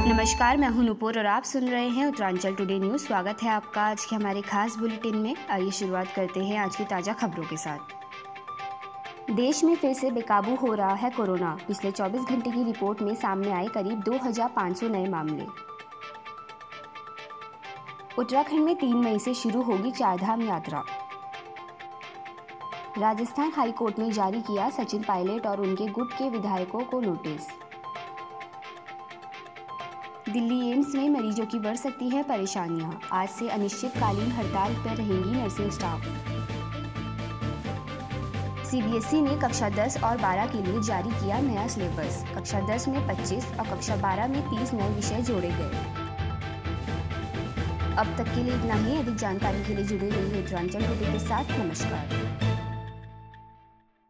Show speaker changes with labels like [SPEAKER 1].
[SPEAKER 1] नमस्कार, मैं हूं नूपुर और आप सुन रहे हैं उत्तरांचल टुडे न्यूज़। स्वागत है आपका आज के हमारे खास बुलेटिन में। आइए शुरुआत करते हैं आज की ताज़ा खबरों के साथ। देश में फिर से बेकाबू हो रहा है कोरोना। पिछले 24 घंटे की रिपोर्ट में सामने आए करीब 2500 नए मामले। उत्तराखंड में 3 मई से शुरू होगी चारधाम यात्रा। राजस्थान हाईकोर्ट ने जारी किया सचिन पायलट और उनके गुट के विधायकों को नोटिस। दिल्ली एम्स में मरीजों की बढ़ सकती है परेशानियां। आज से अनिश्चितकालीन हड़ताल पर रहेंगी नर्सिंग स्टाफ। सीबीएसई ने कक्षा 10 और 12 के लिए जारी किया नया सिलेबस। कक्षा 10 में 25 और कक्षा 12 में 30 नए विषय जोड़े गए। अब तक के लिए इतना ही। अधिक जानकारी के लिए जुड़े रहिए उत्तरांचल टुडे के साथ। नमस्कार।